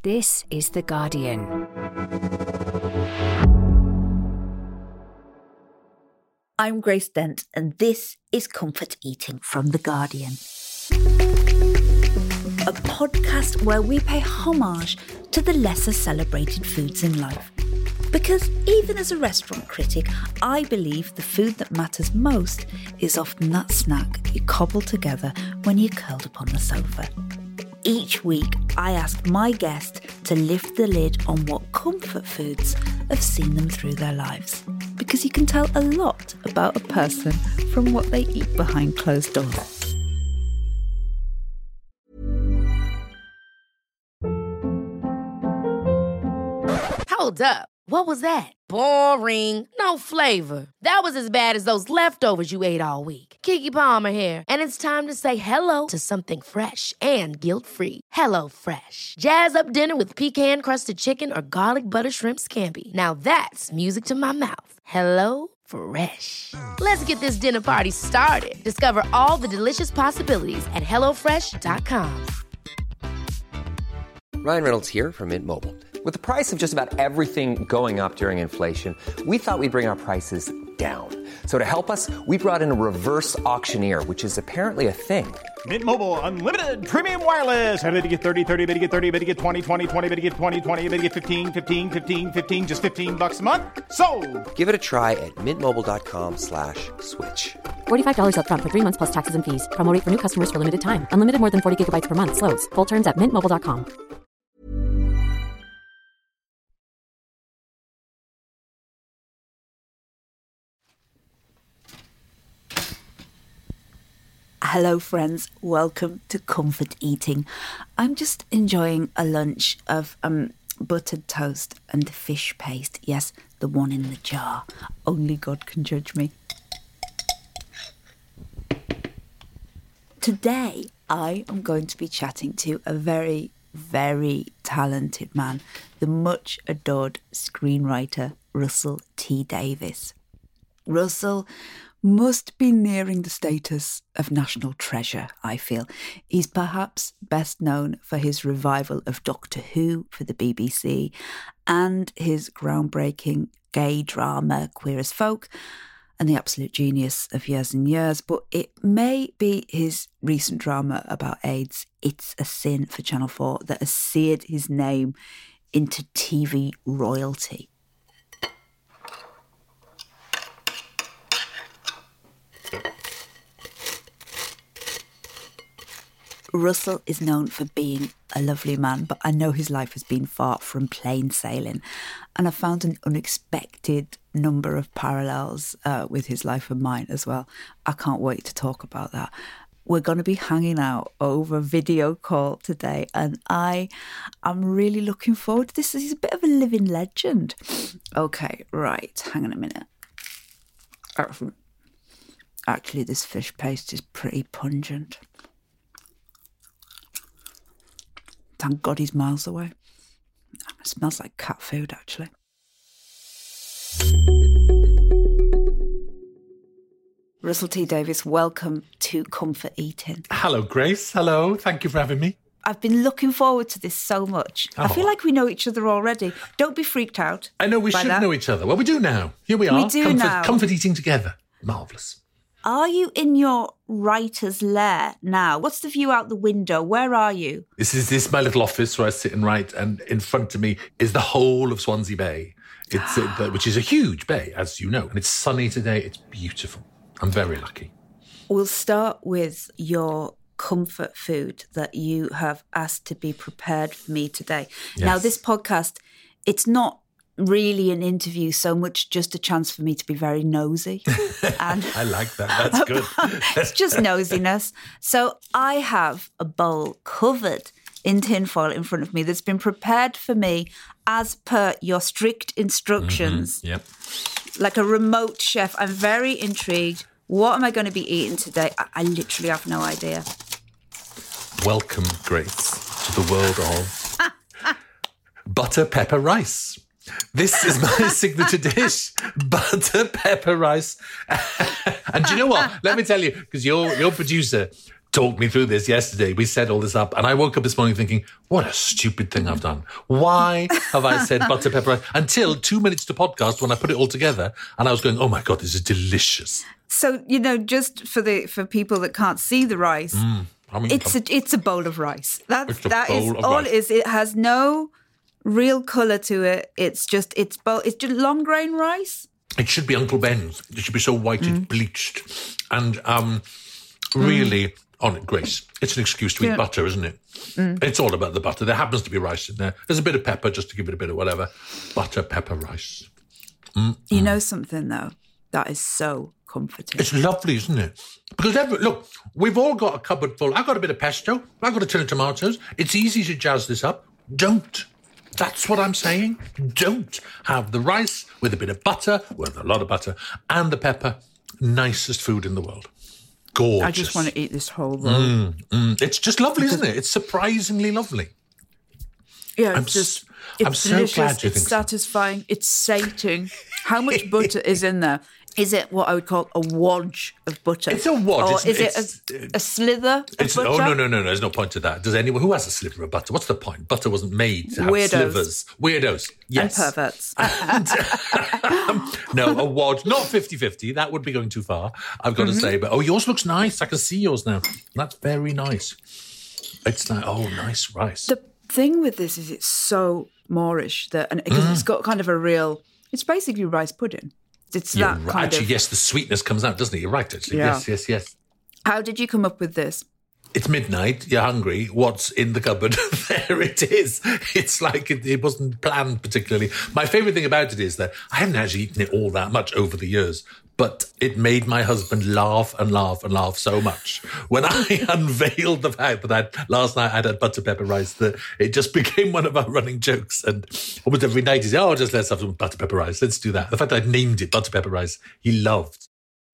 This is The Guardian. I'm Grace Dent, and this is Comfort Eating from The Guardian. A podcast where we pay homage to the lesser celebrated foods in life. Because even as a restaurant critic, I believe the food that matters most is often that snack you cobble together when you're curled up on the sofa. Each week, I ask my guest to lift the lid on what comfort foods have seen them through their lives. Because you can tell a lot about a person from what they eat behind closed doors. Hold up. What was that? Boring. No flavor. That was as bad as those leftovers you ate all week. Keke Palmer here, and it's time to say hello to something fresh and guilt-free. Hello Fresh. Jazz up dinner with pecan-crusted chicken or garlic butter shrimp scampi. Now that's music to my mouth. Hello Fresh. Let's get this dinner party started. Discover all the delicious possibilities at HelloFresh.com. Ryan Reynolds here from Mint Mobile. With the price of just about everything going up during inflation, we thought we'd bring our prices down. So to help us, we brought in a reverse auctioneer, which is apparently a thing. Mint Mobile Unlimited Premium Wireless. How to get 30, 30, bit to get 30, bit to get 20, 20, 20, bit to get 20, 20, bit to get 15, 15, 15, 15, just $15 a month? Sold! Give it a try at mintmobile.com/switch. $45 up front for 3 months plus taxes and fees. Promo rate for new customers for limited time. Unlimited more than 40 gigabytes per month. Slows full terms at mintmobile.com. Hello friends, welcome to Comfort Eating. I'm just enjoying a lunch of buttered toast and fish paste. Yes, the one in the jar. Only God can judge me. Today, I am going to be chatting to a very, very talented man, the much adored screenwriter Russell T Davies. Russell must be nearing the status of national treasure, I feel. He's perhaps best known for his revival of Doctor Who for the BBC and his groundbreaking gay drama Queer as Folk and the absolute genius of Years and Years, but it may be his recent drama about AIDS, It's a Sin for Channel 4, that has seared his name into TV royalty. Russell is known for being a lovely man, but I know his life has been far from plain sailing. And I found an unexpected number of parallels with his life and mine as well. I can't wait to talk about that. We're going to be hanging out over video call today, and I'm really looking forward to this. He's a bit of a living legend. Okay, right, hang on a minute. Actually, this fish paste is pretty pungent. Thank God he's miles away. It smells like cat food, actually. Russell T Davies, welcome to Comfort Eating. Hello, Grace. Hello. Thank you for having me. I've been looking forward to this so much. I feel like we know each other already. Don't be freaked out. I know we should know each other. Well, we do now. Here we are. We do now. Comfort eating together. Marvellous. Are you in your writer's lair now? What's the view out the window? Where are you? This is my little office where I sit and write, and in front of me is the whole of Swansea Bay, which is a huge bay, as you know. And it's sunny today. It's beautiful. I'm very lucky. We'll start with your comfort food that you have asked to be prepared for me today. Yes. Now, this podcast, it's not really an interview so much just a chance for me to be very nosy. And I like that. That's good. It's just nosiness. So I have a bowl covered in tinfoil in front of me that's been prepared for me as per your strict instructions. Mm-hmm. Yep. Like a remote chef. I'm very intrigued. What am I going to be eating today? I literally have no idea. Welcome, Grace, to the world of butter pepper rice. This is my signature dish, butter pepper rice. And do you know what? Let me tell you, because your producer talked me through this yesterday. We set all this up, and I woke up this morning thinking, what a stupid thing I've done. Why have I said butter pepper rice? Until 2 minutes to podcast when I put it all together, and I was going, oh my God, this is delicious. So, just for people that can't see the rice, it's a bowl of rice. That is all it is. It has no real colour to it. It's just long grain rice. It should be Uncle Ben's. It should be so white it's bleached. And really, on it, Grace, it's an excuse to eat butter, isn't it? It's all about the butter. There happens to be rice in there. There's a bit of pepper just to give it a bit of whatever. Butter, pepper, rice. You know something, though? That is so comforting. It's lovely, isn't it? Because, look, we've all got a cupboard full. I've got a bit of pesto. I've got a tin of tomatoes. It's easy to jazz this up. Don't. That's what I'm saying. Don't have the rice with a bit of butter, with a lot of butter, and the pepper. Nicest food in the world. Gorgeous. I just want to eat this whole roll. It's just lovely, isn't it? It's surprisingly lovely. Yeah, I'm it's so delicious. glad you it's think satisfying. So. It's sating. How much butter is in there? Is it what I would call a wodge of butter? It's a wodge. Or is it a slither of butter? Oh, no. There's no point to that. Does anyone who has a sliver of butter? What's the point? Butter wasn't made to have slivers. Weirdos. Yes. And perverts. No, a wodge. Not 50-50. That would be going too far, I've got to say. But, yours looks nice. I can see yours now. That's very nice. It's like, nice rice. The thing with this is it's so Moorish because it's got kind of a real... It's basically rice pudding. It's that kind actually, of... yes, the sweetness comes out, doesn't it? You're right, actually. Yeah. Yes. How did you come up with this? It's midnight, you're hungry, what's in the cupboard? There it is. It's like it wasn't planned particularly. My favourite thing about it is that I haven't actually eaten it all that much over the years, but it made my husband laugh and laugh and laugh so much when I unveiled the fact that last night I'd had butter pepper rice that it just became one of our running jokes. And almost every night he said, just let's have some butter pepper rice. Let's do that. The fact I'd named it butter pepper rice, he loved.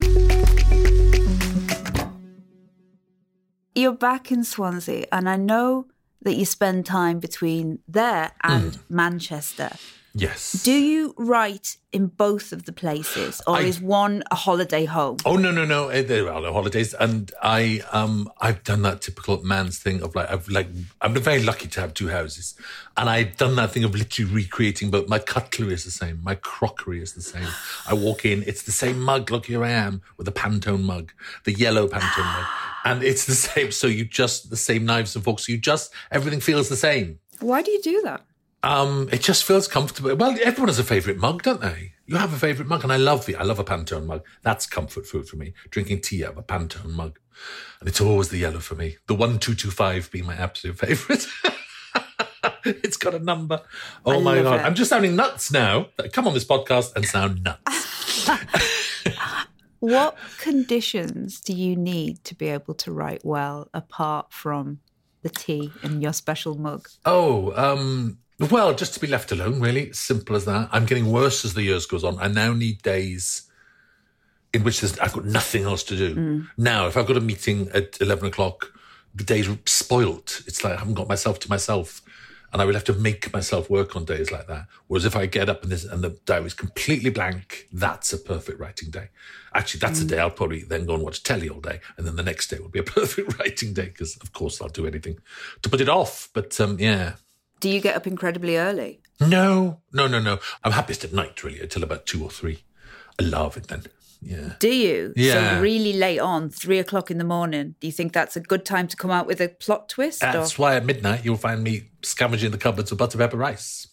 You're back in Swansea, and I know that you spend time between there and Manchester. Yes. Do you write in both of the places, or is one a holiday home? Oh, no. There are no holidays. And I've done that typical man's thing of I'm very lucky to have two houses. And I've done that thing of literally recreating, but my cutlery is the same. My crockery is the same. I walk in, it's the same mug. Look, here I am with a Pantone mug, the yellow Pantone mug. And it's the same. So the same knives and forks. Everything feels the same. Why do you do that? It just feels comfortable. Well, everyone has a favourite mug, don't they? You have a favourite mug, and I love a Pantone mug. That's comfort food for me. Drinking tea out of a Pantone mug. And it's always the yellow for me. The 1225 being my absolute favourite. It's got a number. Oh, my God. I'm just sounding nuts now. Come on this podcast and sound nuts. What conditions do you need to be able to write well, apart from the tea in your special mug? Well, just to be left alone, really. Simple as that. I'm getting worse as the years goes on. I now need days in which I've got nothing else to do. Now, if I've got a meeting at 11 o'clock, the day's spoilt. It's like I haven't got myself to myself. And I would have to make myself work on days like that. Whereas if I get up and the diary's completely blank, that's a perfect writing day. Actually, that's a day I'll probably then go and watch telly all day. And then the next day will be a perfect writing day because, of course, I'll do anything to put it off. But, yeah. Do you get up incredibly early? No. I'm happiest at night, really, until about 2 or 3. I love it then. Yeah. Do you? Yeah. So really late on, 3 o'clock in the morning. Do you think that's a good time to come out with a plot twist? That's why at midnight you'll find me scavenging the cupboards with butter pepper rice.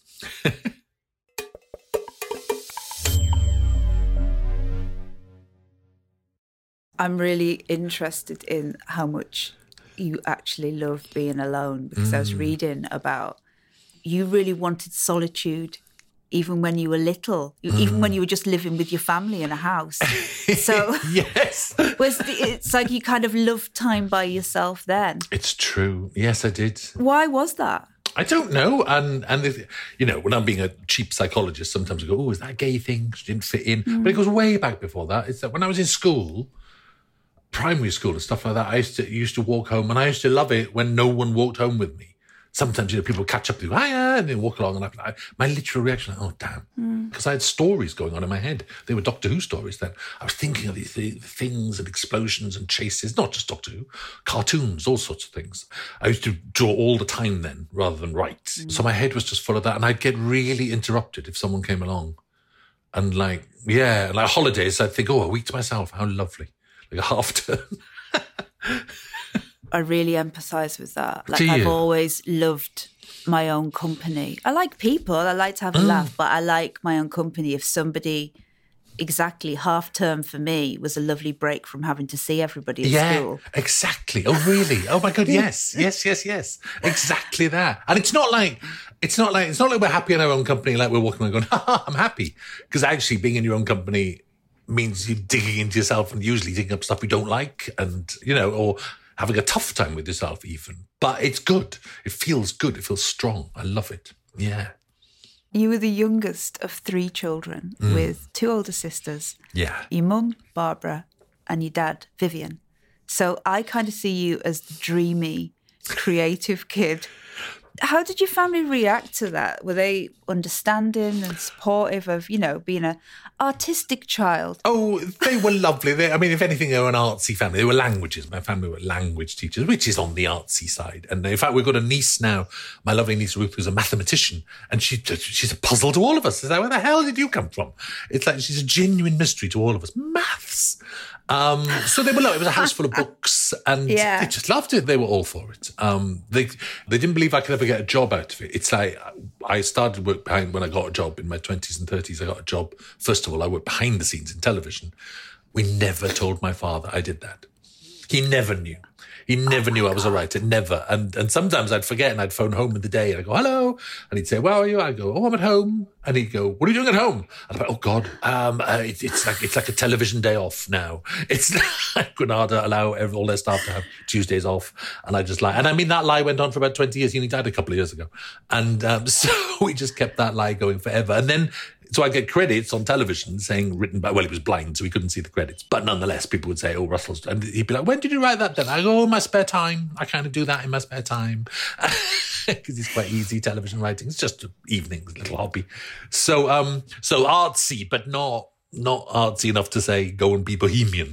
I'm really interested in how much you actually love being alone, because I was reading about you really wanted solitude even when you were little, even when you were just living with your family in a house. So yes, it's like you kind of loved time by yourself then. It's true. Yes, I did. Why was that? I don't know. And when I'm being a cheap psychologist, sometimes I go, oh, is that a gay thing? She didn't fit in. But it goes way back before that. It's that when I was in school, primary school and stuff like that, I used to walk home, and I used to love it when no one walked home with me. sometimes, people catch up with you, hiya, and then walk along, and my literal reaction, oh, damn. Because I had stories going on in my head. They were Doctor Who stories then. I was thinking of these things and explosions and chases, not just Doctor Who, cartoons, all sorts of things. I used to draw all the time then, rather than write. So my head was just full of that, and I'd get really interrupted if someone came along. And holidays, I'd think, a week to myself, how lovely. Like a half term. I really empathise with that. Like, I've always loved my own company. I like people. I like to have a laugh, but I like my own company. If somebody, exactly, half term for me was a lovely break from having to see everybody at school. Yeah, exactly. Oh, really? Oh my God, yes. Exactly that. And it's not like we're happy in our own company, like we're walking around going, I'm happy. Because actually being in your own company means you're digging into yourself and usually digging up stuff you don't like and, or having a tough time with yourself even. But it's good. It feels good. It feels strong. I love it. Yeah. You were the youngest of 3 children with 2 older sisters. Yeah. Your mum, Barbara, and your dad, Vivian. So I kind of see you as the dreamy, creative kid. How did your family react to that? Were they understanding and supportive of, being an artistic child? Oh, they were lovely. If anything, they were an artsy family. They were languages. My family were language teachers, which is on the artsy side. And in fact, we've got a niece now, my lovely niece Ruth, who's a mathematician. And she's a puzzle to all of us. It's like, where the hell did you come from? It's like she's a genuine mystery to all of us. Maths. So they were it was a house full of books and they just loved it. They were all for it. They didn't believe I could ever get a job out of it. It's like I started work behind when I got a job in my 20s and 30s. I got a job. First of all, I worked behind the scenes in television. We never told my father I did that. He never knew. He never knew I was a writer, never. And sometimes I'd forget and I'd phone home in the day and I'd go, hello. And he'd say, where are you? I'd go, I'm at home. And he'd go, what are you doing at home? And I'd go, oh God, it's like a television day off now. It's like Granada allow all their staff to have Tuesdays off. And I just lie. And that lie went on for about 20 years. He only died a couple of years ago. And so we just kept that lie going forever. And then, so I get credits on television saying written by, he was blind, so he couldn't see the credits. But nonetheless, people would say, oh, Russell's, and he'd be like, when did you write that then? I go, in my spare time. I kind of do that in my spare time. Because it's quite easy television writing. It's just evenings, little hobby. So artsy, but not artsy enough to say, go and be bohemian,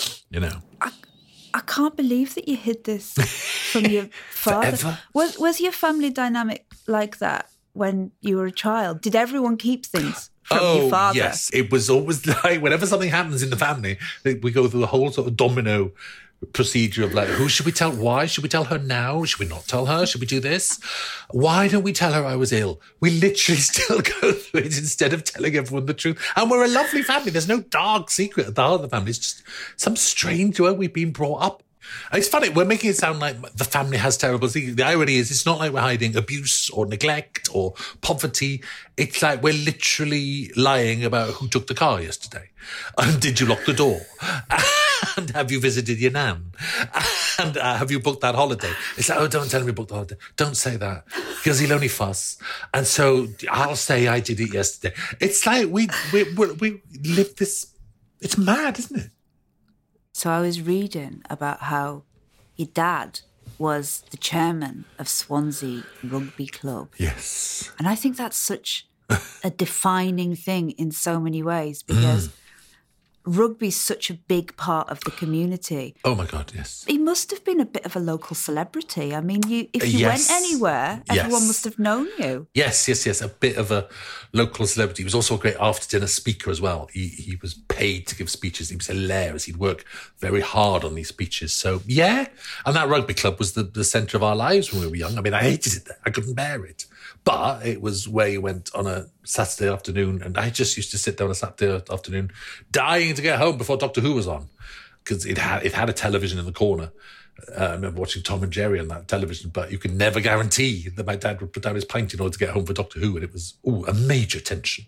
I can't believe that you hid this from your father. Forever. Was your family dynamic like that when you were a child? Did everyone keep things from your father? Yes. It was always like whenever something happens in the family, we go through the whole sort of domino procedure of like, who should we tell? Why? Should we tell her now? Should we not tell her? Should we do this? Why don't we tell her I was ill? We literally still go through it instead of telling everyone the truth. And we're a lovely family. There's no dark secret at the heart of the family. It's just some strange way we've been brought up. And it's funny, we're making it sound like the family has terrible things. The irony is it's not like we're hiding abuse or neglect or poverty. It's like we're literally lying about who took the car yesterday. And did you lock the door? And have you visited your nan? And have you booked that holiday? It's like, oh, don't tell him you booked the holiday. Don't say that because he'll only fuss. And so I'll say I did it yesterday. It's like we live this. It's mad, isn't it? So I was reading about how your dad was the chairman of Swansea Rugby Club. Yes. And I think that's such a defining thing in so many ways because rugby's such a big part of the community. Oh, my God, yes. He must have been a bit of a local celebrity. I mean, if you went anywhere, everyone must have known you. Yes. A bit of a local celebrity. He was also a great after-dinner speaker as well. He was paid to give speeches. He was hilarious. He'd work very hard on these speeches. So, yeah. And that rugby club was the centre of our lives when we were young. I mean, I hated it. I couldn't bear it. But it was where you went on a Saturday afternoon, and I just used to sit down on a Saturday afternoon dying to get home before Doctor Who was on because it had a television in the corner. I remember watching Tom and Jerry on that television, but you could never guarantee that my dad would put down his pint in order to get home for Doctor Who, and it was a major tension,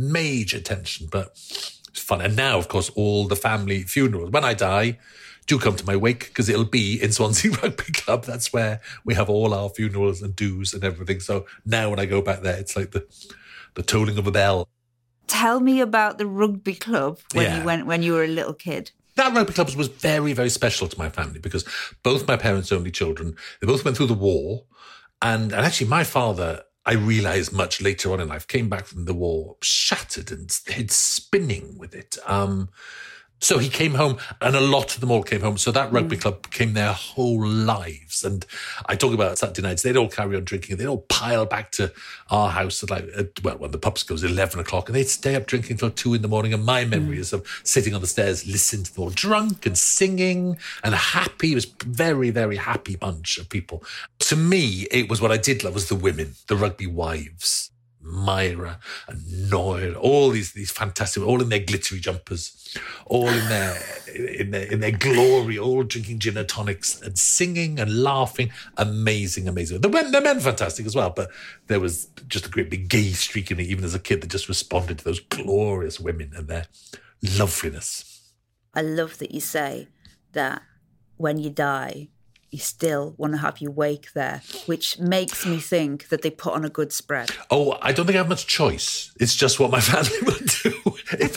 but it's fun. And now, of course, all the family funerals. When I die, do come to my wake because it'll be in Swansea Rugby Club. That's where we have all our funerals and do's and everything. So now when I go back there, it's like the tolling of a bell. Tell me about the rugby club when you went when you were a little kid. That rugby club was very, very special to my family because both my parents' only children, they both went through the war. And actually, my father, I realised much later on in life, came back from the war shattered and head spinning with it. So he came home, and a lot of them all came home. So that rugby club became their whole lives. And I talk about Saturday nights, they'd all carry on drinking. They'd all pile back to our house at when the pubs goes 11 o'clock, and they'd stay up drinking till 2 a.m. And my memory is of sitting on the stairs, listening to them all drunk and singing and happy. It was a very, very happy bunch of people. To me, it was what I did love was the women, the rugby wives. Myra and Noel, all these fantastic, all in their glittery jumpers, all in their glory, all drinking gin and tonics and singing and laughing. Amazing. The men fantastic as well, but there was just a great big gay streak in me, even as a kid, that just responded to those glorious women and their loveliness. I love that you say that when you die, you still want to have your wake there, which makes me think that they put on a good spread. Oh, I don't think I have much choice. It's just what my family would do.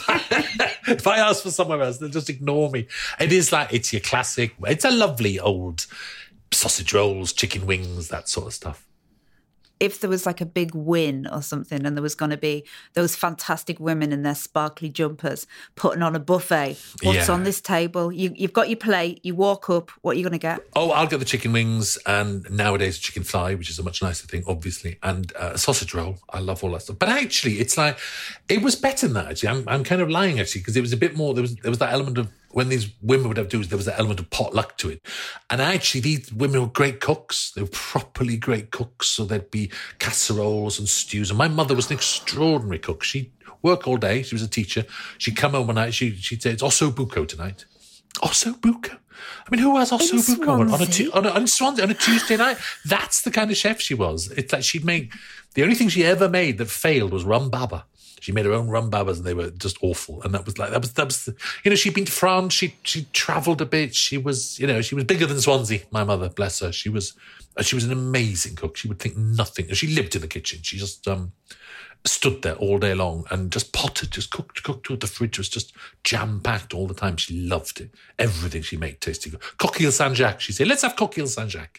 If I ask for somewhere else, they'll just ignore me. It's your classic, it's a lovely old sausage rolls, chicken wings, that sort of stuff. If there was like a big win or something and there was going to be those fantastic women in their sparkly jumpers putting on a buffet, what's on this table? You've got your plate, you walk up, what are you going to get? Oh, I'll get the chicken wings and nowadays a chicken thigh, which is a much nicer thing, obviously, and a sausage roll. I love all that stuff. But actually, it's like, it was better than that, actually. I'm kind of lying, actually, because it was a bit more, there was that element of, when these women would have to do, there was that element of potluck to it. And actually, these women were great cooks. They were properly great cooks. So there'd be casseroles and stews. And my mother was an extraordinary cook. She'd work all day. She was a teacher. She'd come home one night. She'd say, it's osso buco tonight. Osso buco? I mean, who has osso buco on Swansea on a Tuesday night? That's the kind of chef she was. It's like she'd make, the only thing she ever made that failed was rum baba. She made her own rum babas and they were just awful. And that was she'd been to France. She travelled a bit. She was bigger than Swansea, my mother, bless her. She was an amazing cook. She would think nothing. She lived in the kitchen. She just stood there all day long and just potted, just cooked. The fridge was just jam-packed all the time. She loved it. Everything she made tasted good. Coquille Saint-Jacques, she'd say, let's have coquille Saint-Jacques.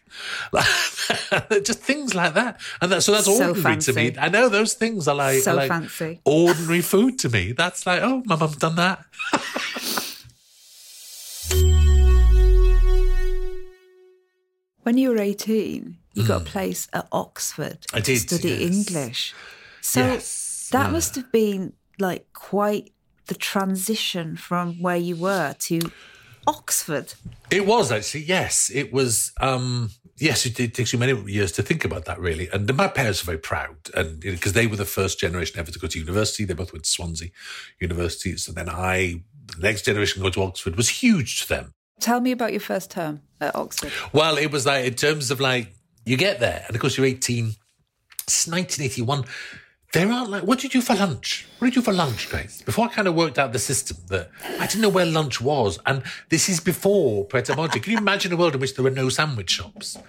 Just things like that. And so that's so ordinary fancy to me. I know those things are like, fancy. Ordinary food to me. That's like, oh, my mum's done that. When you were 18, you got a place at Oxford I did, to study English. So that must have been like quite the transition from where you were to Oxford. It was actually, yes. It was, yes, it takes you many years to think about that, really. And my parents are very proud, and because they were the first generation ever to go to university. They both went to Swansea University. So then the next generation going to Oxford was huge to them. Tell me about your first term at Oxford. Well, it was like, in terms of like, you get there, and of course you're 18. It's 1981. There aren't like, what did you do for lunch? What did you do for lunch, Grace? Before I kind of worked out the system, that I didn't know where lunch was. And this is before Pret a Manger. Can you imagine a world in which there were no sandwich shops?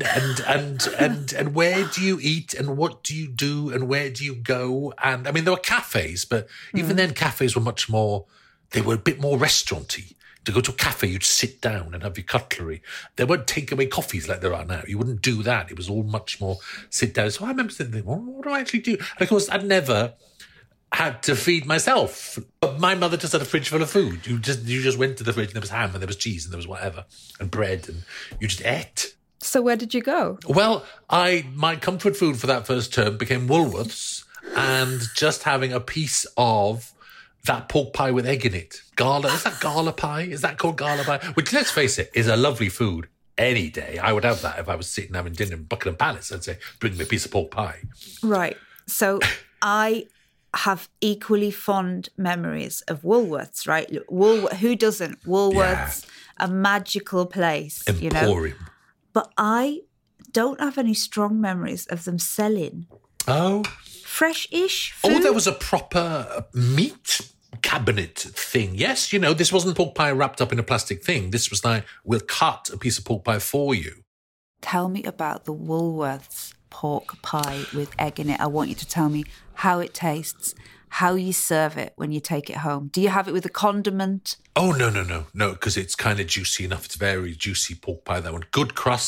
And where do you eat and what do you do and where do you go? And I mean, there were cafes, but even then cafes were they were a bit more restaurant-y. To go to a cafe, you'd sit down and have your cutlery. There weren't takeaway coffees like there are now. You wouldn't do that. It was all much more sit down. So I remember thinking, well, what do I actually do? And of course, I'd never had to feed myself. But my mother just had a fridge full of food. You just went to the fridge and there was ham and there was cheese and there was whatever and bread and you just ate. So where did you go? Well, my comfort food for that first term became Woolworths and just having a piece of that pork pie with egg in it. Gala, is that gala pie? Is that called gala pie? Which, let's face it, is a lovely food any day. I would have that if I was sitting having dinner in Buckingham Palace. I'd say, bring me a piece of pork pie. Right. So I have equally fond memories of Woolworths, right? Who doesn't? Woolworths, a magical place, Emporium. But I don't have any strong memories of them selling fresh-ish food. Oh, there was a proper meat cabinet thing. Yes, this wasn't pork pie wrapped up in a plastic thing. This was like, we'll cut a piece of pork pie for you. Tell me about the Woolworths pork pie with egg in it. I want you to tell me how it tastes, how you serve it when you take it home. Do you have it with a condiment? Oh, no, because it's kind of juicy enough. It's very juicy pork pie, that one. Good crust,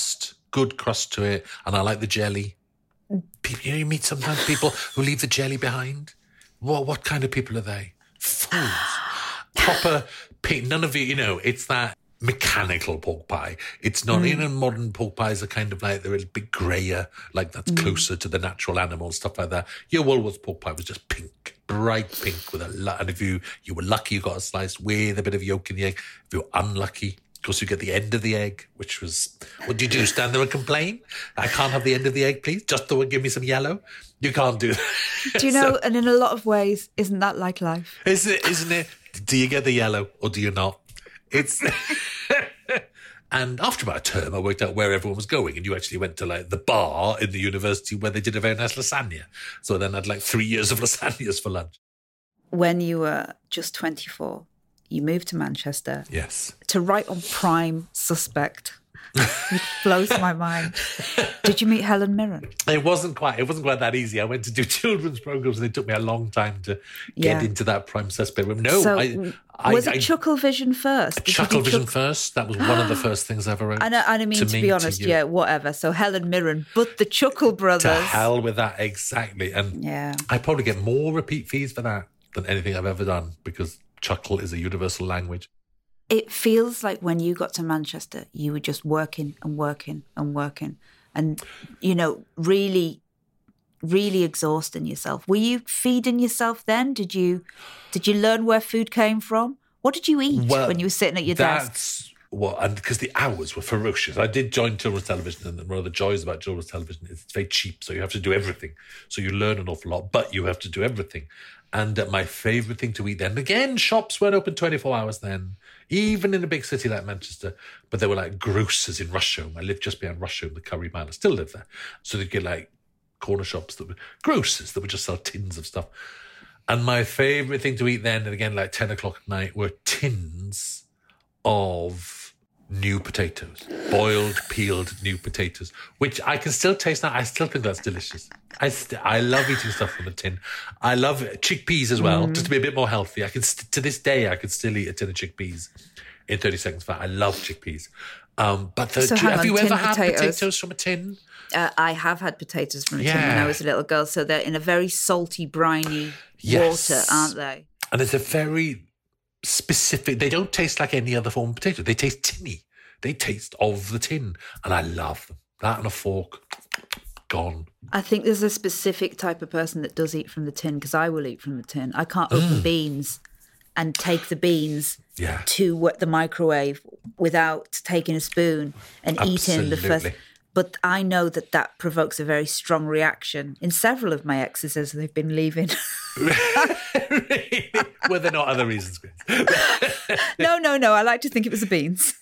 good crust to it, and I like the jelly. People, you meet sometimes people who leave the jelly behind. What kind of people are they? Fools. Proper pig. None of you, it's that mechanical pork pie. It's not, modern pork pies are kind of like, they're a bit grayer, like that's closer to the natural animal, stuff like that. Your Woolworths pork pie was just pink, bright pink with and if you were lucky, you got a slice with a bit of yolk in the egg. If you were unlucky, of course, you get the end of the egg, which was, what do you do? Stand there and complain? I can't have the end of the egg, please. Just give me some yellow. You can't do that. Do you know, and in a lot of ways, isn't that like life? Isn't it? Do you get the yellow or do you not? It's... And after about a term, I worked out where everyone was going, and you actually went to like the bar in the university where they did a very nice lasagna. So then I had like 3 years of lasagnas for lunch. When you were just 24, you moved to Manchester. Yes. To write on Prime Suspect, which blows my mind. Did you meet Helen Mirren? It wasn't quite that easy. I went to do children's programs, and it took me a long time to get into that Prime Suspect room. No, so, was it Chucklevision first? Chucklevision first. That was one of the first things I ever wrote. I mean, to be honest, whatever. So Helen Mirren, but the Chuckle Brothers. To hell with that, exactly. And I probably get more repeat fees for that than anything I've ever done, because Chuckle is a universal language. It feels like when you got to Manchester, you were just working and working and working and, really, really exhausting yourself. Were you feeding yourself then? Did you learn where food came from? What did you eat when you were sitting at your desk? And because the hours were ferocious. I did join children's television, and one of the joys about children's television is it's very cheap, so you have to do everything. So you learn an awful lot, but you have to do everything. And my favourite thing to eat then, again, shops weren't open 24 hours then, even in a big city like Manchester, but there were like grocers in Rusholme. I lived just behind Rusholme, the Curry Mile. I still live there. So they'd get like corner shops that were grocers that would just sell tins of stuff. And my favourite thing to eat then, and again, like 10 o'clock at night, were tins of new potatoes, boiled, peeled new potatoes, which I can still taste now. I still think that's delicious. I love eating stuff from a tin. I love chickpeas as well, just to be a bit more healthy. To this day, I could still eat a tin of chickpeas in 30 seconds flat. I love chickpeas. Have you ever had potatoes from a tin? I have had potatoes from a tin when I was a little girl. So they're in a very salty, briny water, aren't they? And it's a very specific, they don't taste like any other form of potato. They taste tinny. They taste of the tin. And I love them. That and a fork, gone. I think there's a specific type of person that does eat from the tin, because I will eat from the tin. I can't open beans and take the beans to the microwave without taking a spoon and eating the first. But I know that provokes a very strong reaction in several of my exes as they've been leaving. Really? Were there not other reasons, Grace? No. I like to think it was the beans.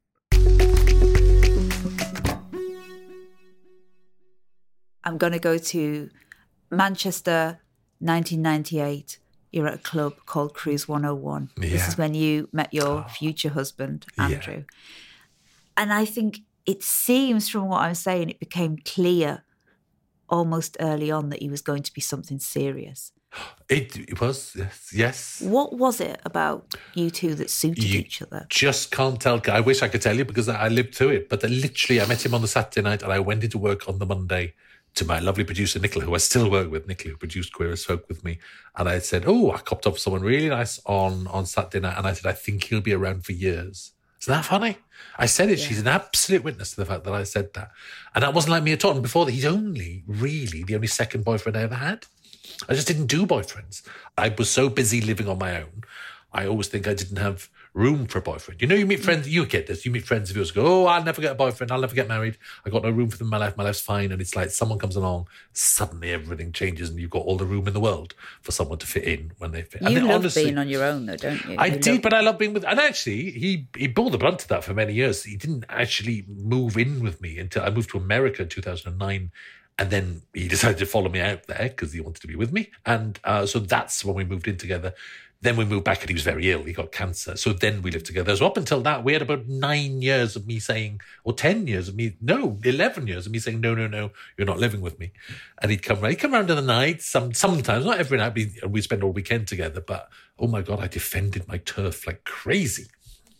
I'm going to go to Manchester, 1998. You're at a club called Cruise 101. Yeah. This is when you met your future husband, Andrew. Yeah. And I think it seems from what I'm saying, it became clear almost early on that he was going to be something serious. It was, yes. What was it about you two that suited each other? Just can't tell. I wish I could tell you, because I lived through it. But literally, I met him on the Saturday night, and I went into work on the Monday to my lovely producer, Nicola, who I still work with, Nicola, who produced Queer as Folk with me. And I said, I copped up someone really nice on Saturday night. And I said, I think he'll be around for years. Isn't that funny? I said it. Yeah. She's an absolute witness to the fact that I said that. And that wasn't like me at all. And before that, he's only really the only second boyfriend I ever had. I just didn't do boyfriends. I was so busy living on my own. I always think I didn't have room for a boyfriend. You meet friends, you get this, you meet friends of yours go, I'll never get a boyfriend, I'll never get married, I got no room for them in my life's fine. And it's like someone comes along, suddenly everything changes and you've got all the room in the world for someone to fit in when they fit. You love being on your own though, don't you? I did, but I love being with, and actually he bore the brunt of that for many years. He didn't actually move in with me until I moved to America in 2009. And then he decided to follow me out there because he wanted to be with me. And so that's when we moved in together. Then we moved back and he was very ill. He got cancer. So then we lived together. So up until that, we had about 9 years of me saying, or 10 years of me, 11 years of me saying, no, you're not living with me. And he'd come around in the night, sometimes, not every night, we'd spend all weekend together. But, oh my God, I defended my turf like crazy.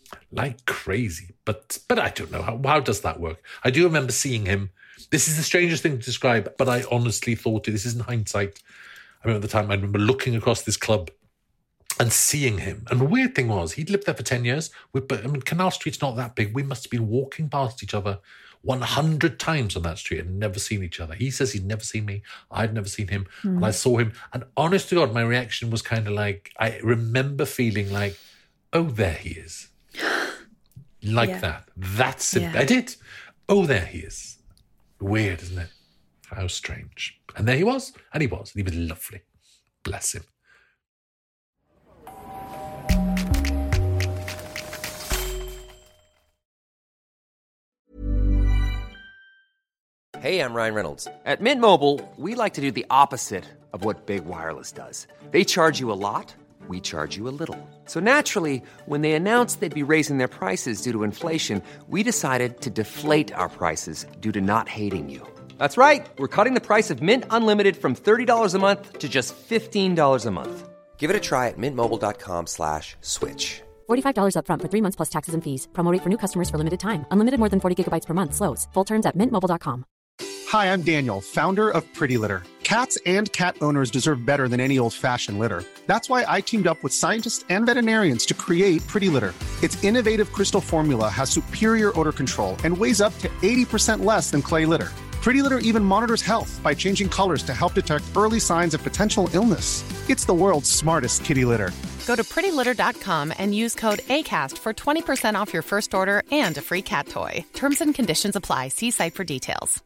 like crazy. But I don't know. How does that work? I do remember seeing him. This is the strangest thing to describe, but I honestly thought, this is in hindsight, I remember the time I remember looking across this club and seeing him. And the weird thing was, he'd lived there for 10 years. Canal Street's not that big. We must have been walking past each other 100 times on that street and never seen each other. He says he'd never seen me. I'd never seen him. And I saw him. And honest to God, my reaction was kind of like, I remember feeling like, oh, there he is. Like that. That's it. I did. Oh, there he is. Weird, isn't it? How strange. And there he was. And he was. And he was lovely. Bless him. Hey, I'm Ryan Reynolds. At Mint Mobile, we like to do the opposite of what Big Wireless does. They charge you a lot, we charge you a little. So naturally, when they announced they'd be raising their prices due to inflation, we decided to deflate our prices due to not hating you. That's right. We're cutting the price of Mint Unlimited from $30 a month to just $15 a month. Give it a try at mintmobile.com/switch. $45 up front for 3 months plus taxes and fees. Promo rate for new customers for limited time. Unlimited more than 40 gigabytes per month. Slows full terms at mintmobile.com. Hi, I'm Daniel, founder of Pretty Litter. Cats and cat owners deserve better than any old-fashioned litter. That's why I teamed up with scientists and veterinarians to create Pretty Litter. Its innovative crystal formula has superior odor control and weighs up to 80% less than clay litter. Pretty Litter even monitors health by changing colors to help detect early signs of potential illness. It's the world's smartest kitty litter. Go to prettylitter.com and use code ACAST for 20% off your first order and a free cat toy. Terms and conditions apply. See site for details.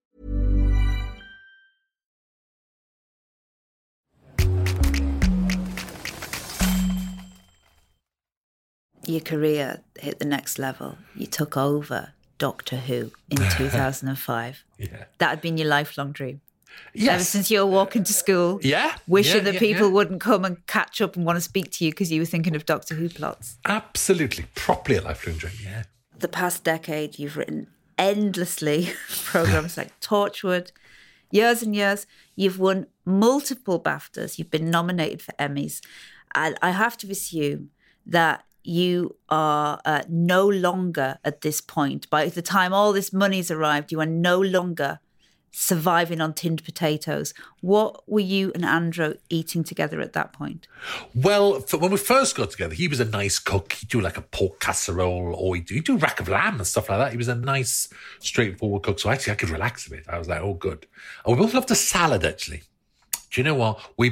Your career hit the next level. You took over Doctor Who in 2005. That had been your lifelong dream. Yes. Ever since you were walking to school, wishing that people wouldn't come and catch up and want to speak to you because you were thinking of Doctor Who plots. Absolutely. Properly a lifelong dream, The past decade, you've written endlessly programmes like Torchwood, years and years. You've won multiple BAFTAs. You've been nominated for Emmys. And I have to assume that you are no longer at this point. By the time all this money's arrived, you are no longer surviving on tinned potatoes. What were you and Andrew eating together at that point? Well, when we first got together, he was a nice cook. He'd do like a pork casserole, or he'd do rack of lamb and stuff like that. He was a nice, straightforward cook. So actually, I could relax a bit. I was like, oh, good. And we both loved a salad, actually. Do you know what? We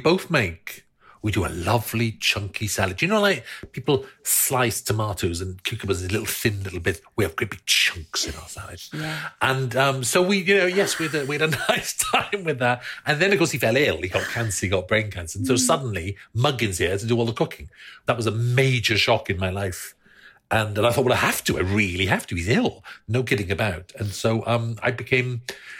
do a lovely chunky salad. You know, like people slice tomatoes and cucumbers in little thin bits. We have great big chunks in our salad. Yeah. And so we had a nice time with that. And then, of course, he fell ill. He got cancer, he got brain cancer. And so suddenly Muggin's here to do all the cooking. That was a major shock in my life. And I thought, well, I really have to. He's ill. No kidding about. And so I became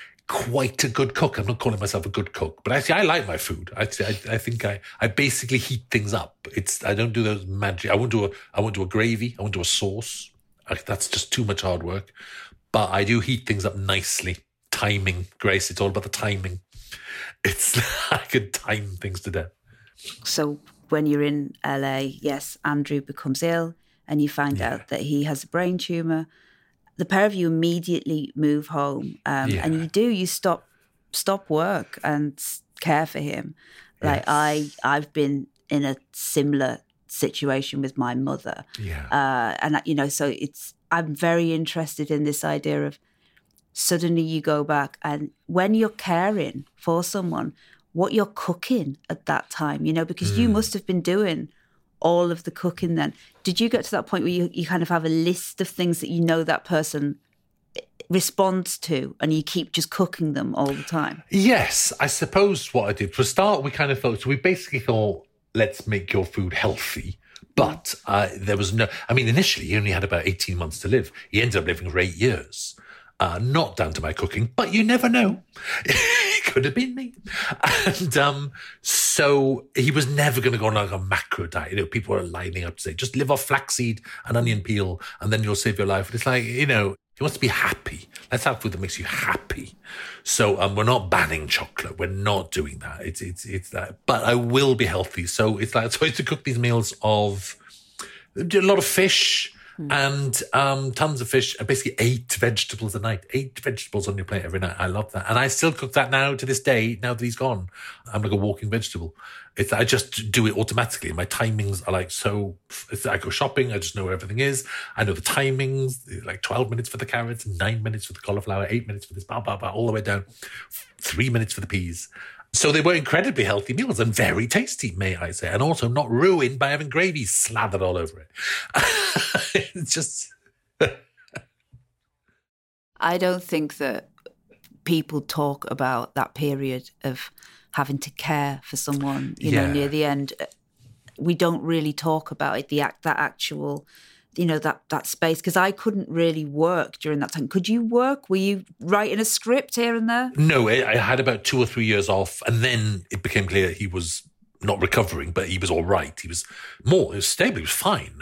quite a good cook. I'm not calling myself a good cook, but actually I like my food. I think I basically heat things up. I don't do those magic. I won't do a gravy. I won't do a sauce. That's just too much hard work. But I do heat things up nicely. Timing, Grace. It's all about the timing. It's I can time things to death. So when you're in LA, yes, Andrew becomes ill, and you find out that he has a brain tumour. The pair of you immediately move home, and you stop work and care for him. Like I've been in a similar situation with my mother, and so I'm very interested in this idea of suddenly you go back, and when you're caring for someone, what you're cooking at that time, because you must have been doing all of the cooking then. Did you get to that point where you kind of have a list of things that that person responds to and you keep just cooking them all the time? Yes, I suppose what I did. For a start, we basically thought, let's make your food healthy. But there was initially he only had about 18 months to live. He ended up living for 8 years. Not down to my cooking, but you never know. It could have been me. And so he was never going to go on like a macro diet. People are lining up to say, just live off flaxseed and onion peel and then you'll save your life. And it's like, he wants to be happy. Let's have food that makes you happy. So we're not banning chocolate. We're not doing that. It's that. But I will be healthy. So it's like, so I used to cook these meals of a lot of fish, and tons of fish, and basically 8 vegetables a night. 8 vegetables on your plate every night. I love that. And I still cook that now to this day, now that he's gone. I'm like a walking vegetable. I just do it automatically. My timings are like I go shopping, I just know where everything is. I know the timings, like 12 minutes for the carrots, 9 minutes for the cauliflower, 8 minutes for this, all the way down, 3 minutes for the peas. So they were incredibly healthy meals and very tasty, may I say, and also not ruined by having gravy slathered all over it. It's just... I don't think that people talk about that period of having to care for someone, near the end. We don't really talk about it, that actual... that space, because I couldn't really work during that time. Could you work? Were you writing a script here and there? No, I had about 2 or 3 years off, and then it became clear he was not recovering, but he was all right. He was stable. He was fine.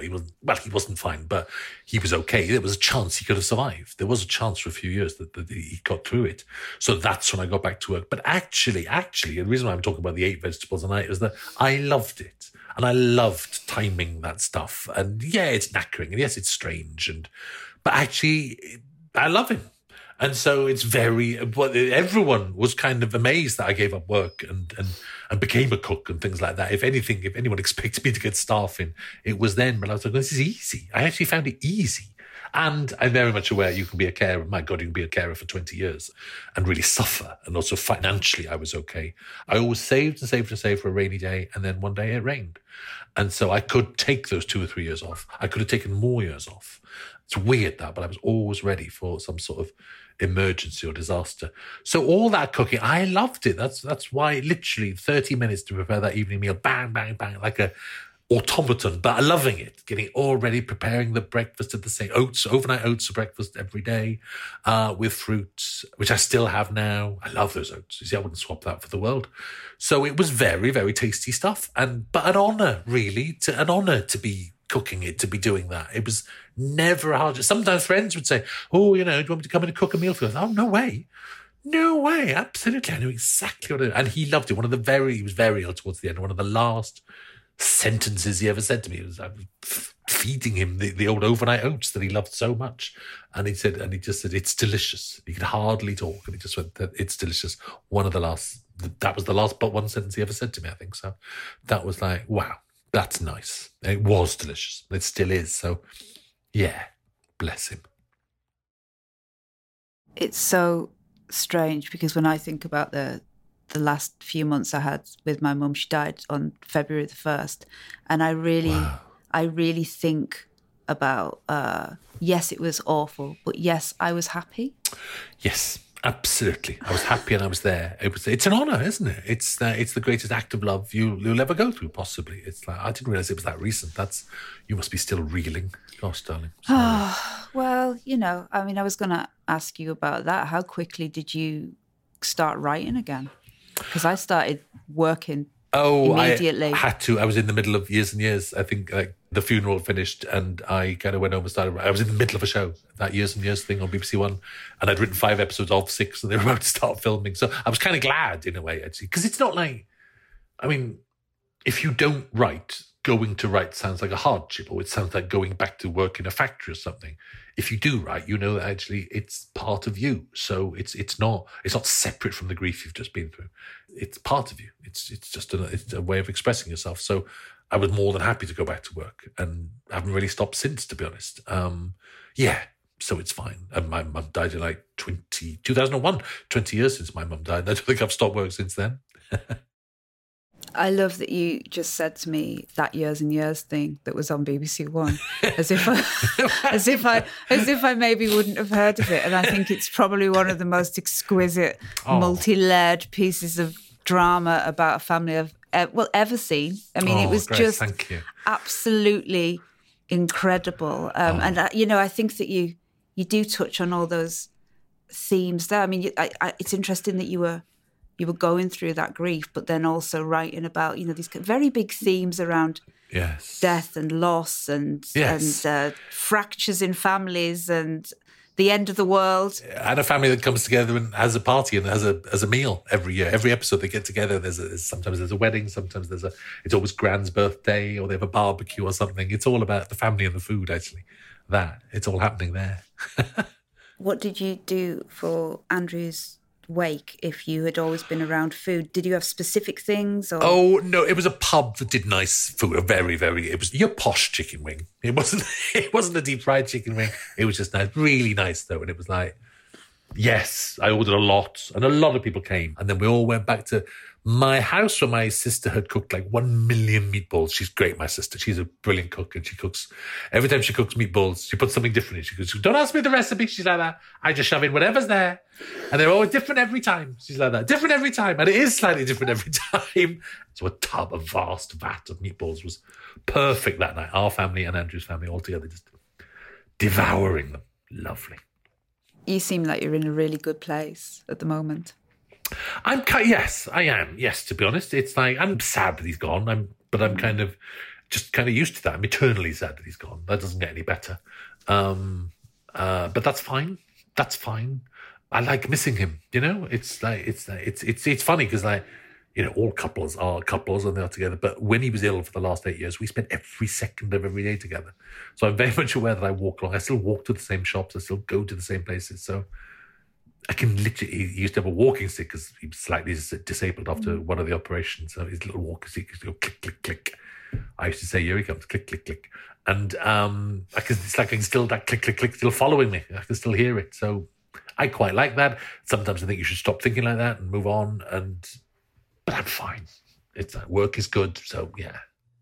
He wasn't fine, but he was okay. There was a chance he could have survived. There was a chance for a few years that he got through it. So that's when I got back to work. But actually, the reason why I'm talking about the 8 vegetables a night is that I loved it. And I loved timing that stuff. And yeah, it's knackering. And yes, it's strange. But actually, I love him. And so it's everyone was kind of amazed that I gave up work and became a cook and things like that. If anyone expected me to get staff in, it was then. But I was like, this is easy. I actually found it easy. And I'm very much aware you can be a carer. My God, you can be a carer for 20 years and really suffer. And also financially, I was okay. I always saved for a rainy day. And then one day it rained. And so I could take those 2 or 3 years off. I could have taken more years off. It's weird that, but I was always ready for some sort of emergency or disaster. So all that cooking, I loved it. That's why literally 30 minutes to prepare that evening meal, bang, bang, bang, like a automaton, but loving it, getting it all ready, preparing the breakfast at the same overnight oats for breakfast every day, with fruits, which I still have now. I love those oats. You see, I wouldn't swap that for the world. So it was very, very tasty stuff, but an honour, really, to be cooking it, to be doing that. It was never a hard. Sometimes friends would say, "Oh, do you want me to come in and cook a meal for us?" Oh, no way. No way, absolutely. I knew exactly what to do. And he loved it. He was very ill towards the end. One of the last sentences he ever said to me was, I was feeding him the old overnight oats that he loved so much. And he just said, "It's delicious." He could hardly talk. And he just went, "It's delicious." That was the last but one sentence he ever said to me, I think. So that was like, wow, that's nice. It was delicious. It still is. So yeah, bless him. It's so strange because when I think about the last few months I had with my mum, she died on February the 1st. And I really think about, yes, it was awful, but yes, I was happy. Yes, absolutely. I was happy and I was there. It's an honour, isn't it? It's the greatest act of love you'll ever go through, possibly. It's like, I didn't realise it was that recent. You must be still reeling. Gosh, darling. Well, I was going to ask you about that. How quickly did you start writing again? Because I started working immediately. I had to. I was in the middle of Years and Years. I think the funeral finished and I kind of went home and started. I was in the middle of a show, that Years and Years thing on BBC One, and I'd written 5 episodes of 6 and they were about to start filming. So I was kind of glad in a way, actually, because it's not like, if you don't write, going to write sounds like a hardship, or it sounds like going back to work in a factory or something. If you do write, you know that actually it's part of you. So it's not separate from the grief you've just been through. It's part of you. It's just a way of expressing yourself. So I was more than happy to go back to work, and I haven't really stopped since, to be honest. So it's fine. And my mum died in 2001, 20 years since my mum died. And I don't think I've stopped work since then. I love that you just said to me that Years and Years thing that was on BBC One, as if I maybe wouldn't have heard of it. And I think it's probably one of the most exquisite, multi-layered pieces of drama about a family I've ever seen. It was great. just Thank you. Absolutely incredible. And I think that you do touch on all those themes there. It's interesting that you were going through that grief, but then also writing about, these very big themes around death and loss and fractures in families and the end of the world. And a family that comes together and has a party and has a meal every year. Every episode they get together. Sometimes there's a wedding. Sometimes it's always Gran's birthday, or they have a barbecue or something. It's all about the family and the food. Actually, it's all happening there. What did you do for Andrew's wake? If you had always been around food, did you have specific things? Or? Oh no, it was a pub that did nice food. It was your posh chicken wing. It wasn't a deep fried chicken wing. It was just nice, really nice though. And it was like, yes, I ordered a lot, and a lot of people came. And then we all went back to my house where my sister had cooked like 1 million meatballs. She's great, my sister. She's a brilliant cook, and she cooks, every time she cooks meatballs, she puts something different in. She goes, don't ask me the recipe. She's like that. I just shove in whatever's there. And they're always different every time. She's like that. Different every time. And it is slightly different every time. So a vast vat of meatballs was perfect that night. Our family and Andrew's family all together, just devouring them. Lovely. You seem like you're in a really good place at the moment. Yes, I am. Yes, to be honest, it's like I'm sad that he's gone. But I'm kind of used to that. I'm eternally sad that he's gone. That doesn't get any better. But that's fine. That's fine. I like missing him. You know, it's funny because all couples are couples and they are together. But when he was ill for the last 8 years, we spent every second of every day together. So I'm very much aware that I walk along. I still walk to the same shops. I still go to the same places. So I can literally, he used to have a walking stick because he was slightly disabled after one of the operations. So his little walking stick used to go click, click, click. I used to say, here he comes, click, click, click. And it's like I can still, that click, click, click, still following me. I can still hear it. So I quite like that. Sometimes I think you should stop thinking like that and move on. But I'm fine. It's like work is good. So yeah.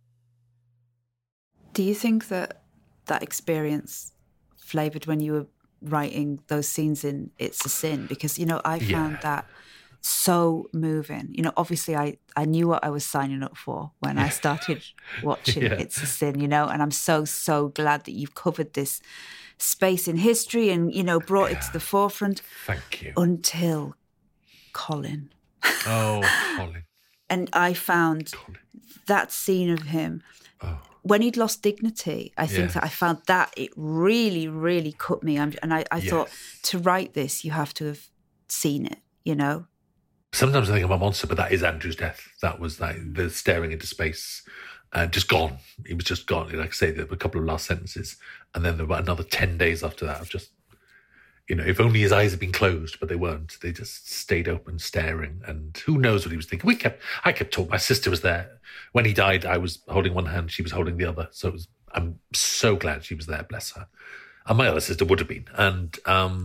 Do you think that experience flavoured when you were writing those scenes in It's a Sin? Because, I found that so moving. Obviously I knew what I was signing up for when I started watching It's a Sin, and I'm so glad that you've covered this space in history and, brought it to the forefront. Thank you. Until Colin. Oh, Colin. And I found that scene of him when he'd lost dignity. I think that I found that it really, really cut me. And I thought, to write this, you have to have seen it, Sometimes I think I'm a monster, but that is Andrew's death. That was like the staring into space and just gone. He was just gone. Like I say, there were a couple of last sentences. And then there were another 10 days after that of just, if only his eyes had been closed, but they weren't. They just stayed open, staring. And who knows what he was thinking. I kept talking. My sister was there. When he died, I was holding one hand. She was holding the other. So I'm so glad she was there, bless her. And my other sister would have been. And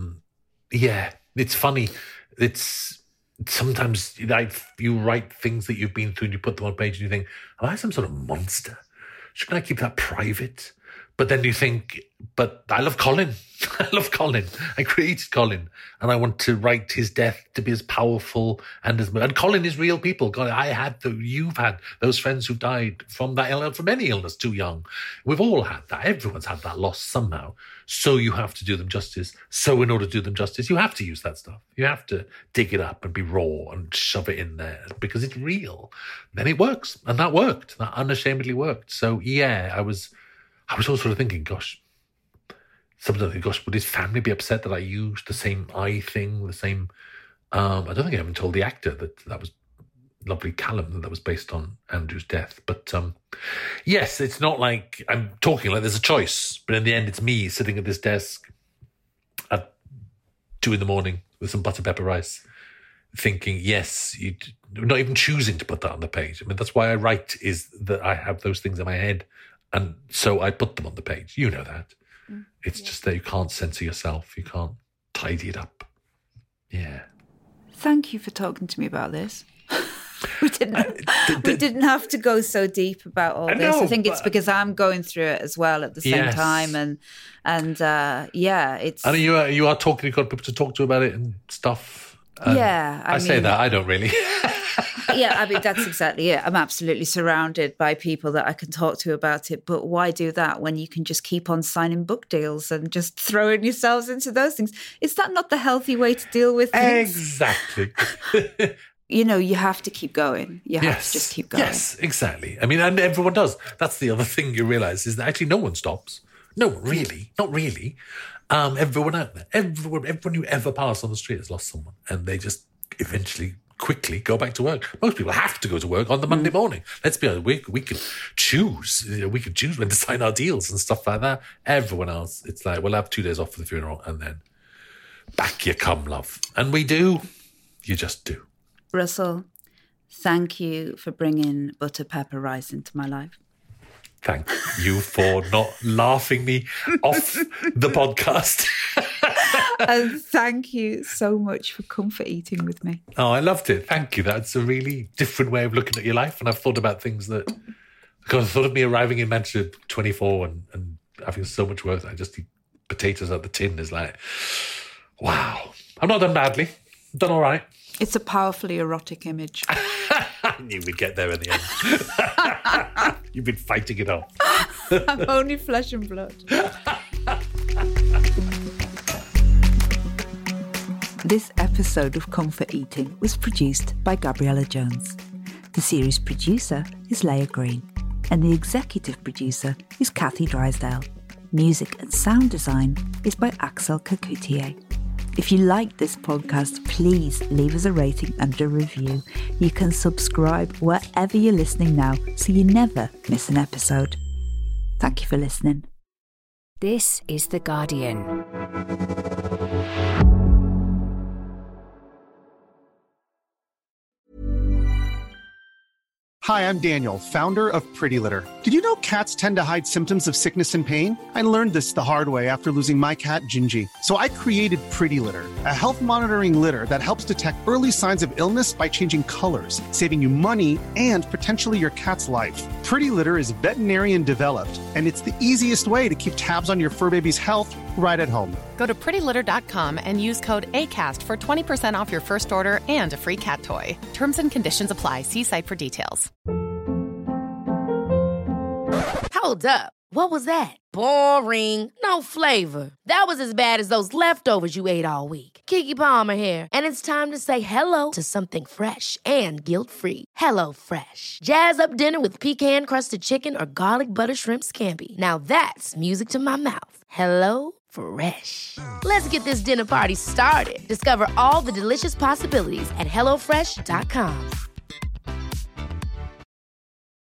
it's funny. It's sometimes you write things that you've been through and you put them on page and you think, am I some sort of monster? Shouldn't I keep that private? But then you think, but I love Colin. I love Colin. I created Colin. And I want to write his death to be as powerful and Colin is real people. God, you've had those friends who died from that illness, from any illness, too young. We've all had that. Everyone's had that loss somehow. So you have to do them justice. So in order to do them justice, you have to use that stuff. You have to dig it up and be raw and shove it in there because it's real. Then it works. And that worked. That unashamedly worked. So yeah, I was also sort of thinking, sometimes I think, would his family be upset that I used the same eye thing, the same... I don't think I even told the actor that was lovely Callum, that was based on Andrew's death. But yes, it's not like I'm talking like there's a choice. But in the end, it's me sitting at this desk at 2 a.m. with some butter pepper rice, thinking, yes, not even choosing to put that on the page. I mean, that's why I write, is that I have those things in my head. And so I put them on the page. You know that. It's just that you can't censor yourself. You can't tidy it up. Yeah. Thank you for talking to me about this. We didn't have to go so deep about all this. I think it's because I'm going through it as well at the same time. And it's... And you are talking, you've got people to talk to about it and stuff. I say that, I don't really. Yeah, I mean, that's exactly it. I'm absolutely surrounded by people that I can talk to about it. But why do that when you can just keep on signing book deals and just throwing yourselves into those things? Is that not the healthy way to deal with things? Exactly. You have to keep going. You have to just keep going. Yes, exactly. I mean, and everyone does. That's the other thing you realise is that actually no one stops. No, really, not really. Everyone out there, everyone you ever pass on the street has lost someone, and they just eventually quickly go back to work. Most people have to go to work on the Monday morning. Let's be honest, we can choose. We can choose when to sign our deals and stuff like that. Everyone else, it's like, we'll have 2 days off for the funeral, and then back you come, love. And we do. You just do. Russell, thank you for bringing butter pepper rice into my life. Thank you for not laughing me off the podcast. And thank you so much for comfort eating with me. Oh, I loved it. Thank you. That's a really different way of looking at your life. And I've thought about things that, because I thought of me arriving in Manchester 24 and having so much work, I just eat potatoes out the tin is like, wow. I'm not done badly. I'm done all right. It's a powerfully erotic image. I knew we'd get there in the end. You've been fighting it off. I'm only flesh and blood. This episode of Comfort Eating was produced by Gabriella Jones. The series producer is Leah Green, and the executive producer is Kathy Drysdale. Music and sound design is by Axel Kakoutié. If you liked this podcast, please leave us a rating and a review. You can subscribe wherever you're listening now, so you never miss an episode. Thank you for listening. This is The Guardian. Hi, I'm Daniel, founder of Pretty Litter. Did you know cats tend to hide symptoms of sickness and pain? I learned this the hard way after losing my cat, Gingy. So I created Pretty Litter, a health monitoring litter that helps detect early signs of illness by changing colors, saving you money and potentially your cat's life. Pretty Litter is veterinarian developed, and it's the easiest way to keep tabs on your fur baby's health right at home. Go to prettylitter.com and use code ACAST for 20% off your first order and a free cat toy. Terms and conditions apply. See site for details. Hold up. What was that? Boring. No flavor. That was as bad as those leftovers you ate all week. Keke Palmer here, and it's time to say hello to something fresh and guilt-free. HelloFresh. Jazz up dinner with pecan-crusted chicken or garlic butter shrimp scampi. Now that's music to my mouth. HelloFresh. Let's get this dinner party started. Discover all the delicious possibilities at HelloFresh.com.